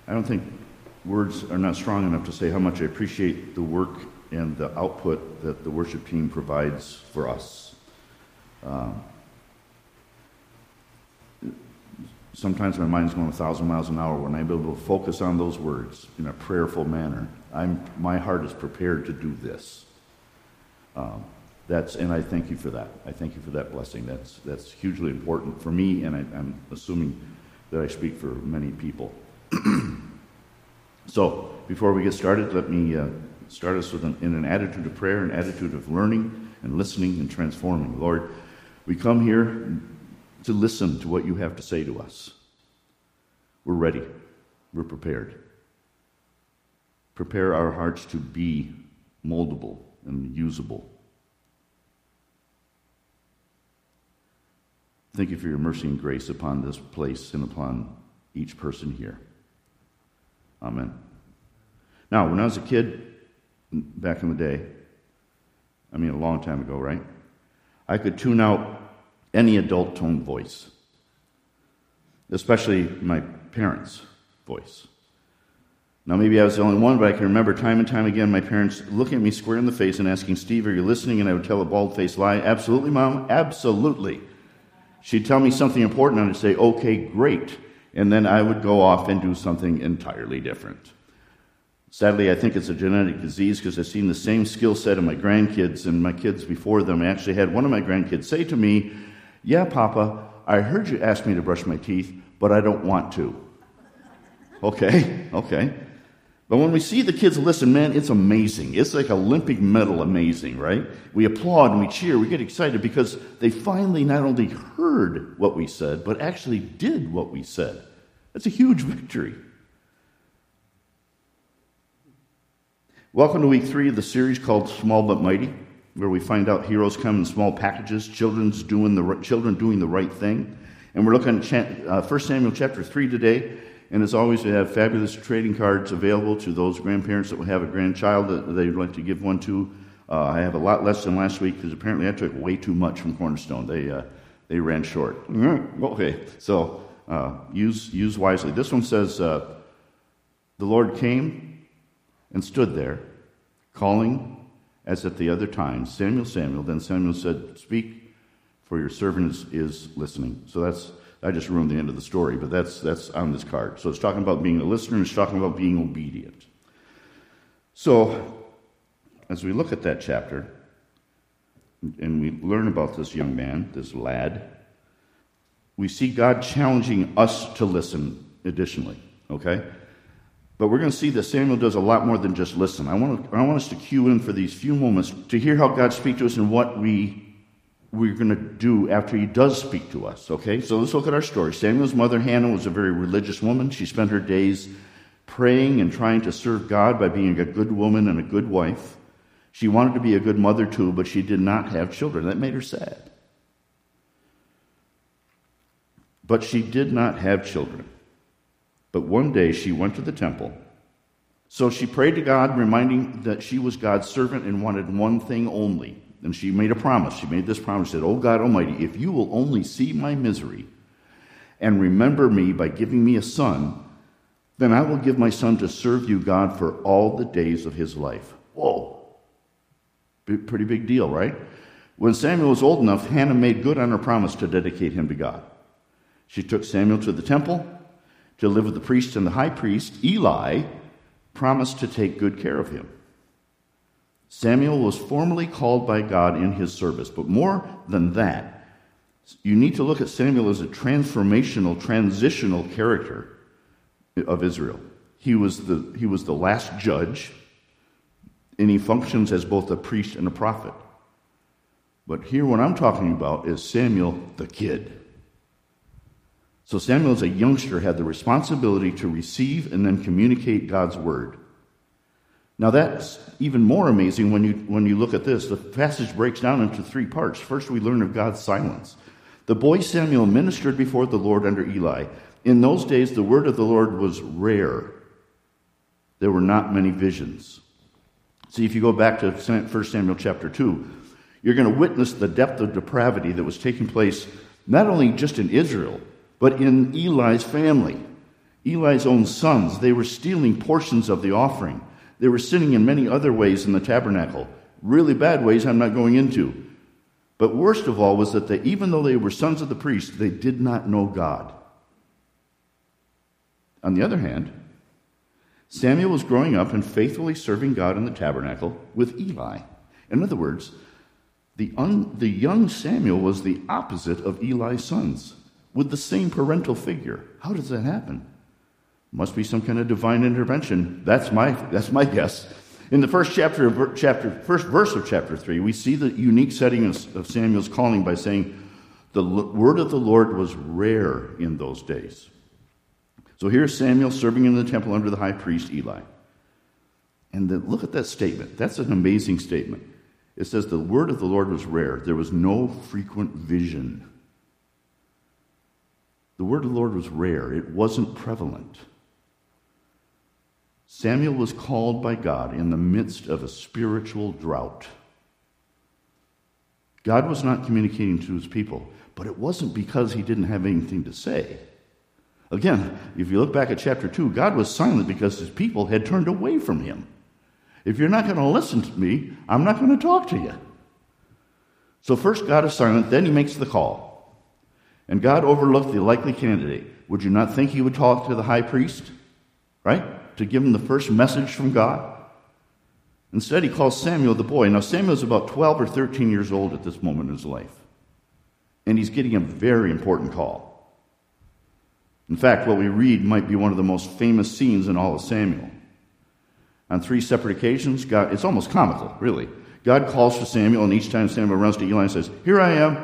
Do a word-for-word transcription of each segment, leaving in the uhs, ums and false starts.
I don't think words are not strong enough to say how much I appreciate the work and the output that the worship team provides for us. Um, sometimes my mind's going a thousand miles an hour when I'm able to focus on those words in a prayerful manner. I'm my heart is prepared to do this. Um, that's and I thank you for that. I thank you for that blessing. That's that's hugely important for me, and I, I'm assuming that I speak for many people. So, before we get started, let me uh, start us with an, in an attitude of prayer, an attitude of learning and listening and transforming. Lord, we come here to listen to what you have to say to us. We're ready. We're prepared. Prepare our hearts to be moldable and usable. Thank you for your mercy and grace upon this place and upon each person here. Amen. Now, when I was a kid, back in the day, I mean a long time ago, right? I could tune out any adult tone voice, especially my parents' voice. Now, maybe I was the only one, but I can remember time and time again my parents looking at me square in the face and asking, "Steve, are you listening?" And I would tell a bald-faced lie, "Absolutely, Mom, absolutely." She'd tell me something important, and I'd say, "Okay, great." And then I would go off and do something entirely different. Sadly, I think it's a genetic disease because I've seen the same skill set in my grandkids and my kids before them. I actually had one of my grandkids say to me, "Yeah, Papa, I heard you ask me to brush my teeth, but I don't want to." Okay, okay. But when we see the kids listen, man, it's amazing. It's like Olympic medal amazing, right? We applaud and we cheer. We get excited because they finally not only heard what we said, but actually did what we said. That's a huge victory. Welcome to week three of the series called Small But Mighty, where we find out heroes come in small packages, children's doing the children doing the right thing. And we're looking at uh, First Samuel chapter three today. And as always, we have fabulous trading cards available to those grandparents that will have a grandchild that they'd like to give one to. Uh, I have a lot less than last week because apparently I took way too much from Cornerstone. They uh, they ran short. Okay, so uh, use use wisely. This one says, uh, "The Lord came and stood there, calling as at the other times, 'Samuel, Samuel.' Then Samuel said, 'Speak, for your servant is, is listening.'" So that's I just ruined the end of the story, but that's that's on this card. So it's talking about being a listener, and it's talking about being obedient. So as we look at that chapter, and we learn about this young man, this lad, we see God challenging us to listen additionally, okay? But we're going to see that Samuel does a lot more than just listen. I want to, I want us to cue in for these few moments to hear how God speaks to us and what we we're going to do after he does speak to us, okay? So let's look at our story. Samuel's mother, Hannah, was a very religious woman. She spent her days praying and trying to serve God by being a good woman and a good wife. She wanted to be a good mother too, but she did not have children. That made her sad. But she did not have children. But one day she went to the temple. So she prayed to God, reminding that she was God's servant and wanted one thing only. And she made a promise. She made this promise. She said, "Oh God Almighty, if you will only see my misery and remember me by giving me a son, then I will give my son to serve you, God, for all the days of his life." Whoa. Pretty big deal, right? When Samuel was old enough, Hannah made good on her promise to dedicate him to God. She took Samuel to the temple to live with the priest, and the high priest, Eli, promised to take good care of him. Samuel was formally called by God in his service, but more than that, you need to look at Samuel as a transformational, transitional character of Israel. He was the, he was the last judge, and he functions as both a priest and a prophet. But here what I'm talking about is Samuel the kid. So Samuel as a youngster had the responsibility to receive and then communicate God's word. Now that's even more amazing when you when you look at this. The passage breaks down into three parts. First, we learn of God's silence. The boy Samuel ministered before the Lord under Eli. In those days, the word of the Lord was rare. There were not many visions. See, if you go back to First Samuel chapter two, you're going to witness the depth of depravity that was taking place not only just in Israel, but in Eli's family. Eli's own sons, they were stealing portions of the offering. They were sinning in many other ways in the tabernacle. Really bad ways I'm not going into. But worst of all was that they, even though they were sons of the priest, they did not know God. On the other hand, Samuel was growing up and faithfully serving God in the tabernacle with Eli. In other words, the, un, the young Samuel was the opposite of Eli's sons, with the same parental figure. How does that happen? Must be some kind of divine intervention. That's my that's my guess. In the first chapter of chapter first verse of chapter three, we see the unique setting of, of Samuel's calling by saying, "The word of the Lord was rare in those days." So here's Samuel serving in the temple under the high priest Eli. And the, look at that statement. That's an amazing statement. It says the word of the Lord was rare. There was no frequent vision. The word of the Lord was rare. It wasn't prevalent. Samuel was called by God in the midst of a spiritual drought. God was not communicating to his people, but it wasn't because he didn't have anything to say. Again, if you look back at chapter two, God was silent because his people had turned away from him. If you're not going to listen to me, I'm not going to talk to you. So first God is silent, then he makes the call. And God overlooked the likely candidate. Would you not think he would talk to the high priest? Right? To give him the first message from God? Instead, he calls Samuel the boy. Now, Samuel's about twelve or thirteen years old at this moment in his life. And he's getting a very important call. In fact, what we read might be one of the most famous scenes in all of Samuel. On three separate occasions, God, it's almost comical, really. God calls for Samuel, and each time Samuel runs to Eli and says, "Here I am."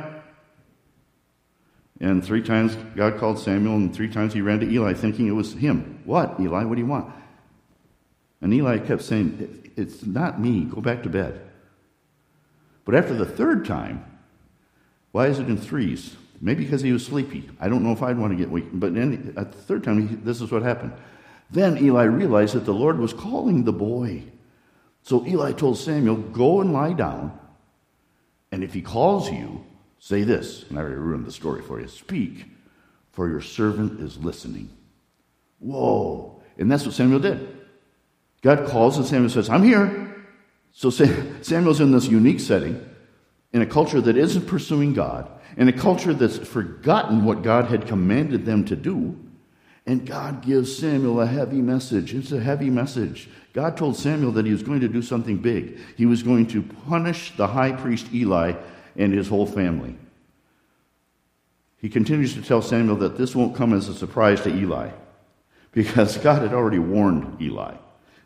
And three times God called Samuel, and three times he ran to Eli thinking it was him. "What, Eli? What do you want?" And Eli kept saying, "It's not me. Go back to bed." But after the third time, why is it in threes? Maybe because he was sleepy. I don't know if I'd want to get weak. But then at the third time, he, this is what happened. Then Eli realized that the Lord was calling the boy. So Eli told Samuel, "Go and lie down, and if he calls you, say this," and I already ruined the story for you. "Speak, for your servant is listening." Whoa. And that's what Samuel did. God calls and Samuel says, "I'm here." So Samuel's in this unique setting, in a culture that isn't pursuing God, in a culture that's forgotten what God had commanded them to do. And God gives Samuel a heavy message. It's a heavy message. God told Samuel that he was going to do something big. He was going to punish the high priest Eli and his whole family. He continues to tell Samuel that this won't come as a surprise to Eli, because God had already warned Eli.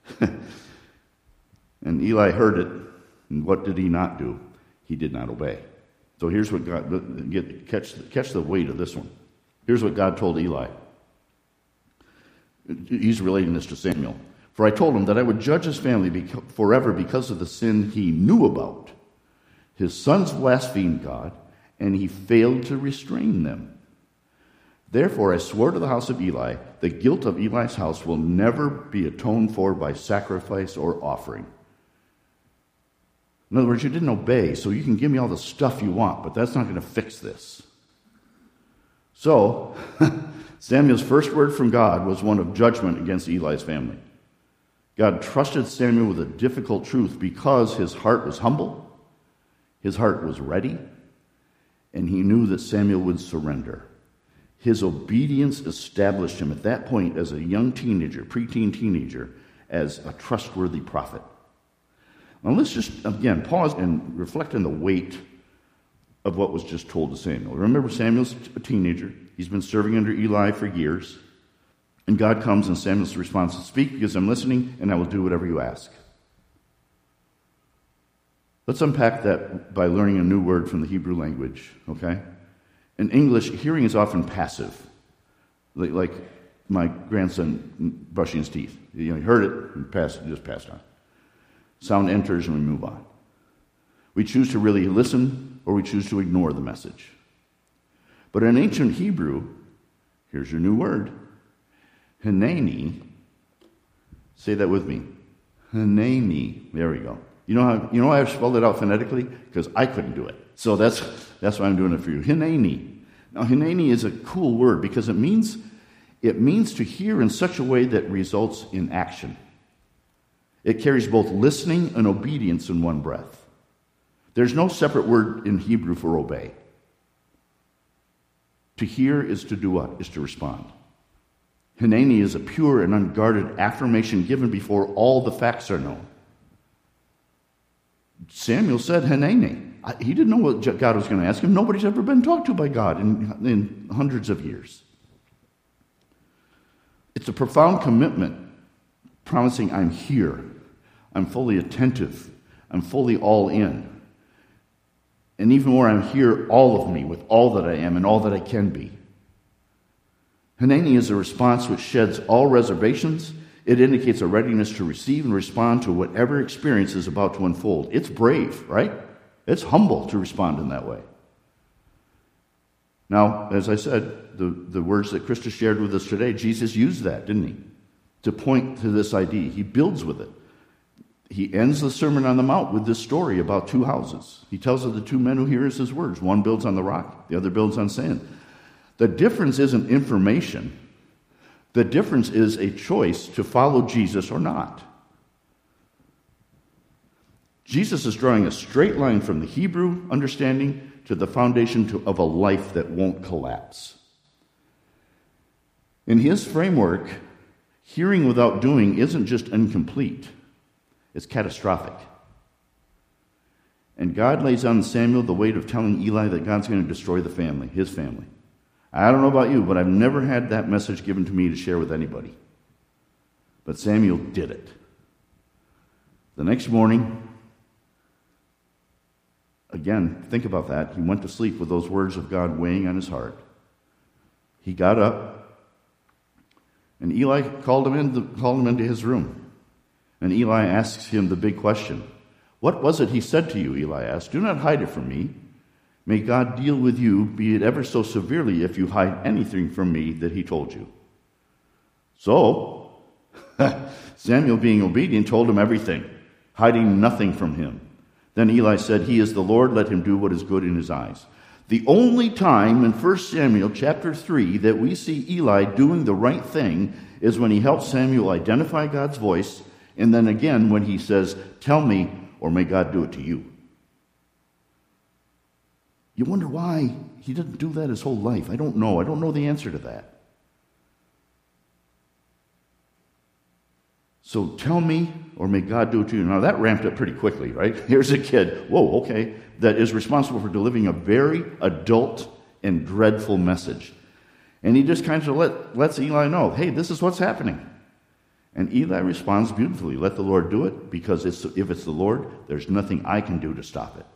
And Eli heard it, and what did he not do? He did not obey. So here's what God, get, catch, catch the weight of this one. Here's what God told Eli. He's relating this to Samuel. "For I told him that I would judge his family forever because of the sin he knew about. His sons blasphemed God, and he failed to restrain them. Therefore I swore to the house of Eli, the guilt of Eli's house will never be atoned for by sacrifice or offering." In other words, you didn't obey, so you can give me all the stuff you want, but that's not going to fix this. So, Samuel's first word from God was one of judgment against Eli's family. God trusted Samuel with a difficult truth because his heart was humble, his heart was ready, and he knew that Samuel would surrender. His obedience established him at that point as a young teenager, preteen teenager, as a trustworthy prophet. Now let's just, again, pause and reflect on the weight of what was just told to Samuel. Remember, Samuel's a teenager. He's been serving under Eli for years. And God comes and Samuel's response is, "Speak, because I'm listening, and I will do whatever you ask." Let's unpack that by learning a new word from the Hebrew language, okay? In English, hearing is often passive. Like, like my grandson brushing his teeth. You know, he heard it and passed, just passed on. Sound enters and we move on. We choose to really listen or we choose to ignore the message. But in ancient Hebrew, here's your new word, Hineni. Say that with me. Hineni. There we go. You know how you know why I've spelled it out phonetically? Because I couldn't do it. So that's that's why I'm doing it for you. Hineni. Now, Hineni is a cool word because it means It means to hear in such a way that results in action. It carries both listening and obedience in one breath. There's no separate word in Hebrew for obey. To hear is to do what? Is to respond. Hineni is a pure and unguarded affirmation given before all the facts are known. Samuel said, Hineni. He didn't know what God was going to ask him. Nobody's ever been talked to by God in, in hundreds of years. It's a profound commitment, promising I'm here. I'm fully attentive. I'm fully all in. And even more, I'm here, all of me, with all that I am and all that I can be. Hineni is a response which sheds all reservations. It indicates a readiness to receive and respond to whatever experience is about to unfold. It's brave, right? It's humble to respond in that way. Now, as I said, the, the words that Krista shared with us today, Jesus used that, didn't he? To point to this idea. He builds with it. He ends the Sermon on the Mount with this story about two houses. He tells of the two men who hears his words. One builds on the rock, the other builds on sand. The difference isn't information. The difference is a choice to follow Jesus or not. Jesus is drawing a straight line from the Hebrew understanding to the foundation to, of a life that won't collapse. In his framework, hearing without doing isn't just incomplete, it's catastrophic. And God lays on Samuel the weight of telling Eli that God's going to destroy the family, his family. I don't know about you, but I've never had that message given to me to share with anybody. But Samuel did it. The next morning, again, think about that. He went to sleep with those words of God weighing on his heart. He got up, and Eli called him in, called him into his room. And Eli asks him the big question. What was it he said to you, Eli asked. Do not hide it from me. May God deal with you, be it ever so severely, if you hide anything from me that he told you. So, Samuel, being obedient, told him everything, hiding nothing from him. Then Eli said, He is the Lord, let him do what is good in his eyes. The only time in First Samuel chapter three that we see Eli doing the right thing is when he helps Samuel identify God's voice, and then again when he says, Tell me, or may God do it to you. You wonder why he didn't do that his whole life. I don't know. I don't know the answer to that. So tell me, or may God do it to you. Now that ramped up pretty quickly, right? Here's a kid, whoa, okay, that is responsible for delivering a very adult and dreadful message. And he just kind of let, lets Eli know, hey, this is what's happening. And Eli responds beautifully, let the Lord do it, because it's, if it's the Lord, there's nothing I can do to stop it.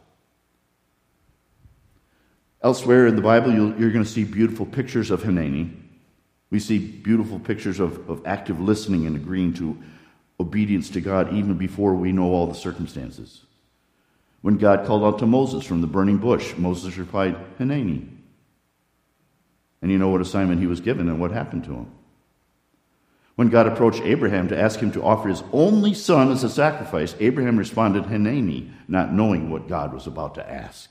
Elsewhere in the Bible, you'll, you're going to see beautiful pictures of Hineni. We see beautiful pictures of, of active listening and agreeing to obedience to God even before we know all the circumstances. When God called out to Moses from the burning bush, Moses replied, Hineni. And you know what assignment he was given and what happened to him. When God approached Abraham to ask him to offer his only son as a sacrifice, Abraham responded, Hineni, not knowing what God was about to ask.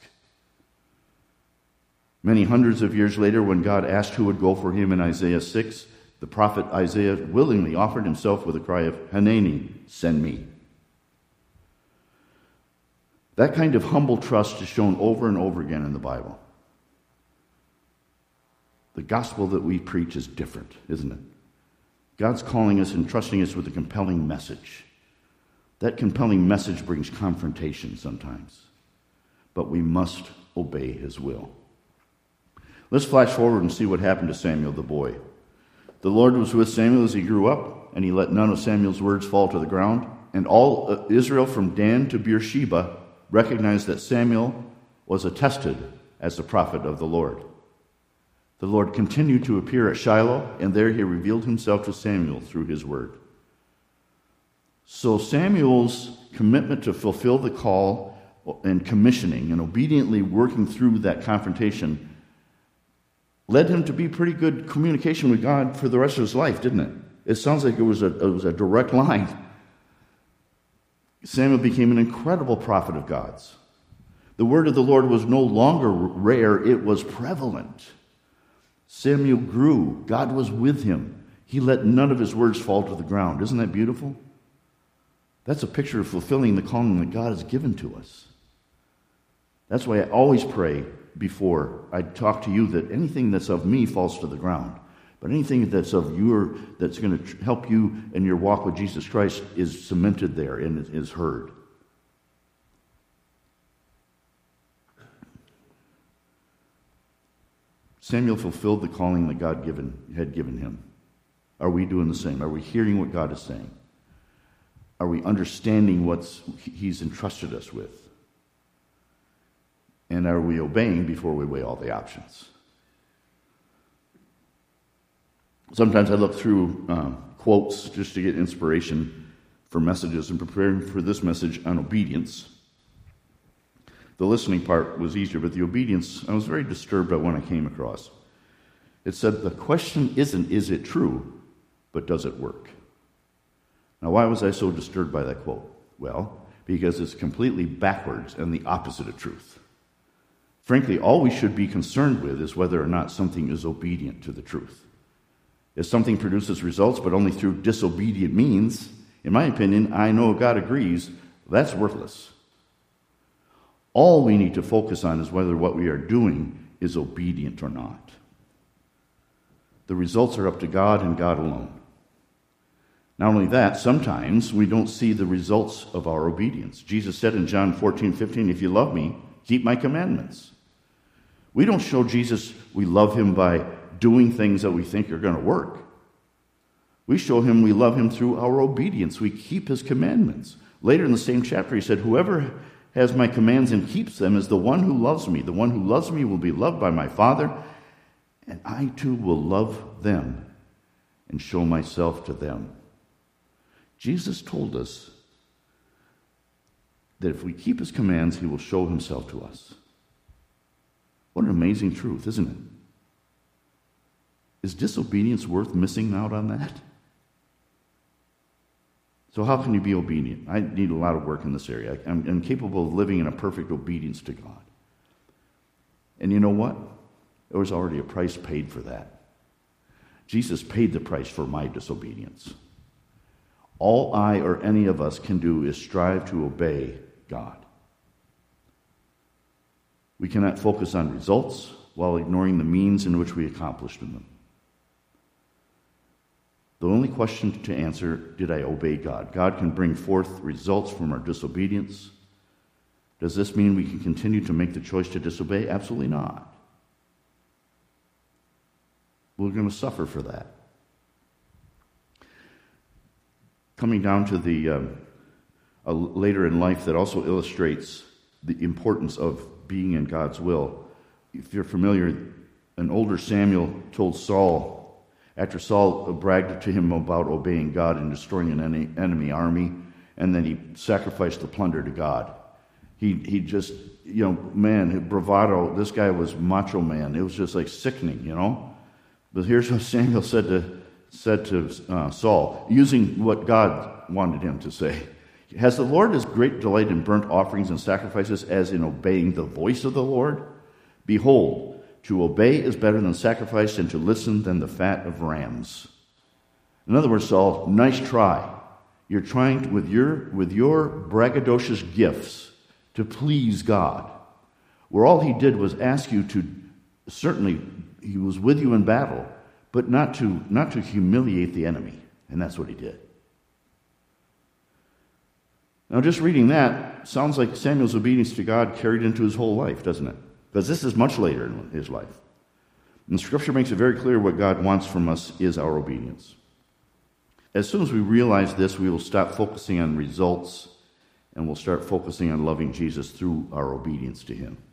Many hundreds of years later, when God asked who would go for him in Isaiah six, the prophet Isaiah willingly offered himself with a cry of, Hineni, send me. That kind of humble trust is shown over and over again in the Bible. The gospel that we preach is different, isn't it? God's calling us and trusting us with a compelling message. That compelling message brings confrontation sometimes, but we must obey his will. Let's flash forward and see what happened to Samuel the boy. The Lord was with Samuel as he grew up, and he let none of Samuel's words fall to the ground. And all Israel from Dan to Beersheba recognized that Samuel was attested as the prophet of the Lord. The Lord continued to appear at Shiloh, and there he revealed himself to Samuel through his word. So Samuel's commitment to fulfill the call and commissioning and obediently working through that confrontation led him to be pretty good communication with God for the rest of his life, didn't it? It sounds like it was a, it was a direct line. Samuel became an incredible prophet of God's. The word of the Lord was no longer rare, it was prevalent. Samuel grew. God was with him. He let none of his words fall to the ground. Isn't that beautiful? That's a picture of fulfilling the calling that God has given to us. That's why I always pray before I talk to you that anything that's of me falls to the ground. But anything that's of your, that's going to help you in your walk with Jesus Christ is cemented there and is heard. Samuel fulfilled the calling that God given, had given him. Are we doing the same? Are we hearing what God is saying? Are we understanding what he's entrusted us with? And are we obeying before we weigh all the options? Sometimes I look through um, quotes just to get inspiration for messages and preparing for this message on obedience. The listening part was easier, but the obedience, I was very disturbed by one I came across. It said, the question isn't, is it true, but does it work? Now, why was I so disturbed by that quote? Well, because it's completely backwards and the opposite of truth. Frankly, all we should be concerned with is whether or not something is obedient to the truth. If something produces results, but only through disobedient means, in my opinion, I know God agrees, that's worthless. All we need to focus on is whether what we are doing is obedient or not. The results are up to God and God alone. Not only that, sometimes we don't see the results of our obedience. Jesus said in John fourteen fifteen, if you love me, keep my commandments. We don't show Jesus we love him by doing things that we think are going to work. We show him we love him through our obedience. We keep his commandments. Later in the same chapter, he said, whoever has my commands and keeps them is the one who loves me. The one who loves me will be loved by my Father, and I too will love them and show myself to them. Jesus told us that if we keep his commands, he will show himself to us. What an amazing truth, isn't it? Is disobedience worth missing out on that? So how can you be obedient? I need a lot of work in this area. I'm incapable of living in a perfect obedience to God. And you know what? There was already a price paid for that. Jesus paid the price for my disobedience. All I or any of us can do is strive to obey God. We cannot focus on results while ignoring the means in which we accomplished them. The only question to answer, did I obey God? God can bring forth results from our disobedience. Does this mean we can continue to make the choice to disobey? Absolutely not. We're going to suffer for that. Coming down to the um, uh, later in life that also illustrates the importance of being in God's will. If you're familiar, an older Samuel told Saul, after Saul bragged to him about obeying God and destroying an enemy army, and then he sacrificed the plunder to God. He he just, you know, man, bravado, this guy was macho man. It was just like sickening, you know. But here's what Samuel said to said to uh, Saul, using what God wanted him to say. Has the Lord as great delight in burnt offerings and sacrifices as in obeying the voice of the Lord? Behold, to obey is better than sacrifice, and to listen than the fat of rams. In other words, Saul, nice try. You're trying to, with your with your braggadocious gifts to please God, where all he did was ask you to, certainly he was with you in battle, but not to not to humiliate the enemy, and that's what he did. Now, just reading that sounds like Samuel's obedience to God carried into his whole life, doesn't it? Because this is much later in his life. And Scripture makes it very clear what God wants from us is our obedience. As soon as we realize this, we will stop focusing on results and we'll start focusing on loving Jesus through our obedience to him.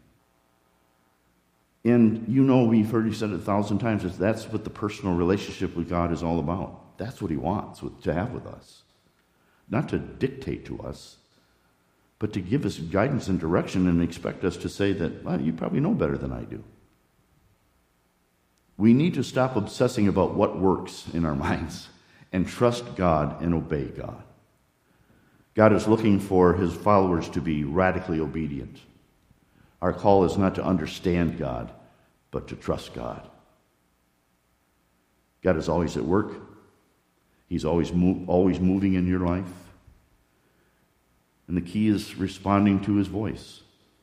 And you know, we've heard you said it a thousand times, is that's what the personal relationship with God is all about. That's what he wants to have with us. Not to dictate to us, but to give us guidance and direction and expect us to say that, well, you probably know better than I do. We need to stop obsessing about what works in our minds and trust God and obey God. God is looking for his followers to be radically obedient. Our call is not to understand God, but to trust God. God is always at work. He's always mo- always moving in your life. And the key is responding to his voice.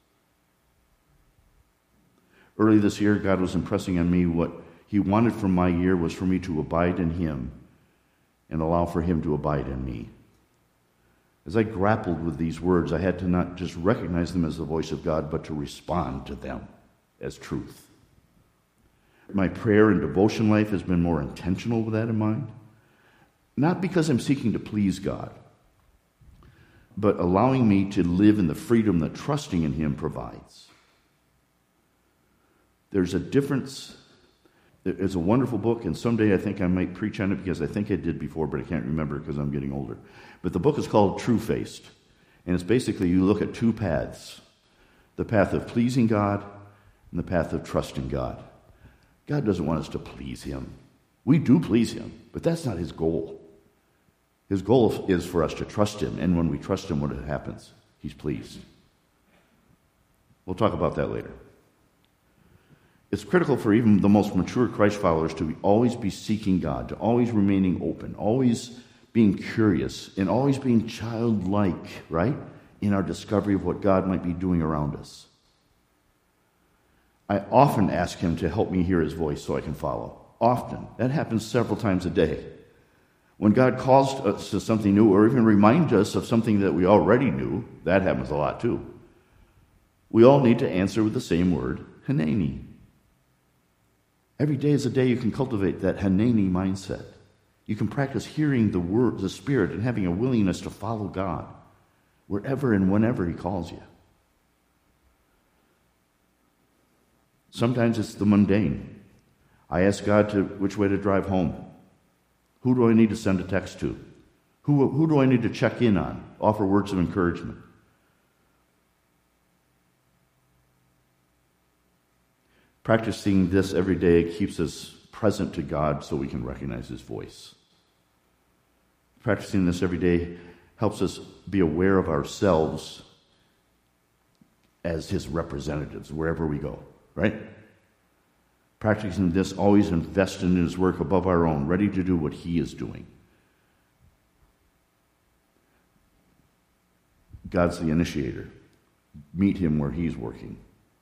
Early this year, God was impressing on me what he wanted from my year was for me to abide in him and allow for him to abide in me. As I grappled with these words, I had to not just recognize them as the voice of God, but to respond to them as truth. My prayer and devotion life has been more intentional with that in mind. Not because I'm seeking to please God, but allowing me to live in the freedom that trusting in him provides. There's a difference. It's a wonderful book, and someday I think I might preach on it because I think I did before, but I can't remember because I'm getting older. But the book is called True-Faced, and it's basically you look at two paths, the path of pleasing God and the path of trusting God. God doesn't want us to please him. We do please him, but that's not his goal. His goal is for us to trust him, and when we trust him, what happens? He's pleased. We'll talk about that later. It's critical for even the most mature Christ followers to be, always be seeking God, to always remaining open, always being curious, and always being childlike, right, in our discovery of what God might be doing around us. I often ask him to help me hear his voice so I can follow. Often. That happens several times a day. When God calls us to something new or even reminds us of something that we already knew, that happens a lot too. We all need to answer with the same word, Hanani. Every day is a day you can cultivate that Hanani mindset. You can practice hearing the word, the Spirit, and having a willingness to follow God wherever and whenever he calls you. Sometimes it's the mundane. I ask God to which way to drive home. Who do I need to send a text to? Who, who do I need to check in on? Offer words of encouragement. Practicing this every day keeps us present to God so we can recognize his voice. Practicing this every day helps us be aware of ourselves as his representatives wherever we go, right? Practicing this always invest in his work above our own, ready to do what he is doing. God's the initiator. Meet him where he's working.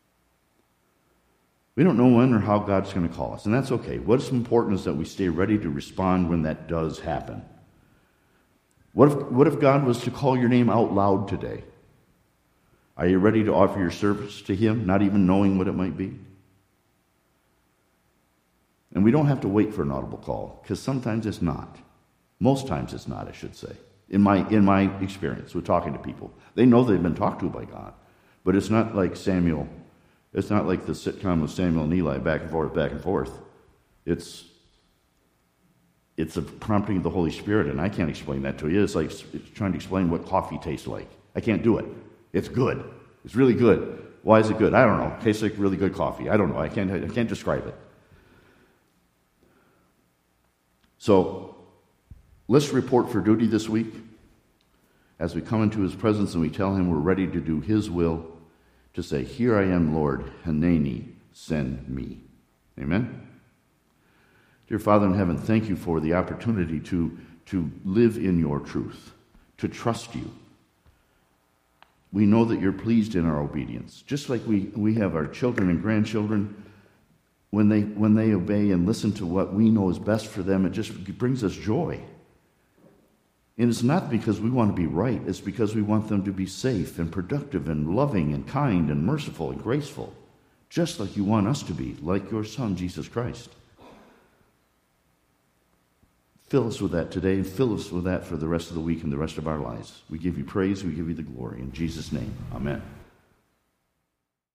We don't know when or how God's going to call us, and that's okay. What's important is that we stay ready to respond when that does happen. What if, what if God was to call your name out loud today? Are you ready to offer your service to him, not even knowing what it might be? And we don't have to wait for an audible call, because sometimes it's not. Most times it's not, I should say. In my in my experience with talking to people, they know they've been talked to by God, but it's not like Samuel. It's not like the sitcom with Samuel and Eli, back and forth, back and forth. It's it's a prompting of the Holy Spirit, and I can't explain that to you. It's like it's trying to explain what coffee tastes like. I can't do it. It's good. It's really good. Why is it good? I don't know. It tastes like really good coffee. I don't know. I can't. I can't describe it. So, let's report for duty this week as we come into his presence and we tell him we're ready to do his will, to say, here I am, Lord, Hanani, send me. Amen? Dear Father in heaven, thank you for the opportunity to, to live in your truth, to trust you. We know that you're pleased in our obedience. Just like we, we have our children and grandchildren, when they when they obey and listen to what we know is best for them, it just brings us joy. And it's not because we want to be right. It's because we want them to be safe and productive and loving and kind and merciful and graceful, just like you want us to be, like your Son, Jesus Christ. Fill us with that today, and fill us with that for the rest of the week and the rest of our lives. We give you praise, we give you the glory. In Jesus' name, amen.